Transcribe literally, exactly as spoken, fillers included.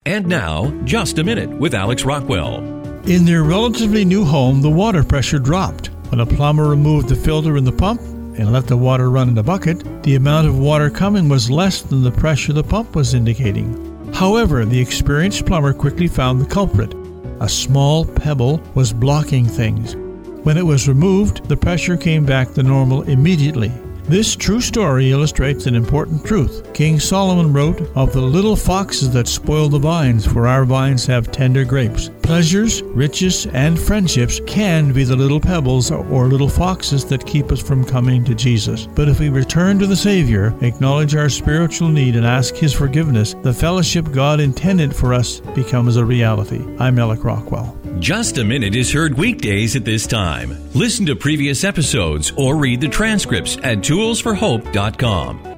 And now, Just a Minute with Alex Rockwell. In their relatively new home, the water pressure dropped. When a plumber removed the filter in the pump and let the water run in a bucket, the amount of water coming was less than the pressure the pump was indicating. However, the experienced plumber quickly found the culprit. A small pebble was blocking things. When it was removed, the pressure came back to normal immediately. This true story illustrates an important truth. King Solomon wrote of the little foxes that spoil the vines, for our vines have tender grapes. Pleasures, riches, and friendships can be the little pebbles or little foxes that keep us from coming to Jesus. But if we return to the Savior, acknowledge our spiritual need, and ask His forgiveness, the fellowship God intended for us becomes a reality. I'm Alex Rockwell. Just a Minute is heard weekdays at this time. Listen to previous episodes or read the transcripts at tools for hope dot com.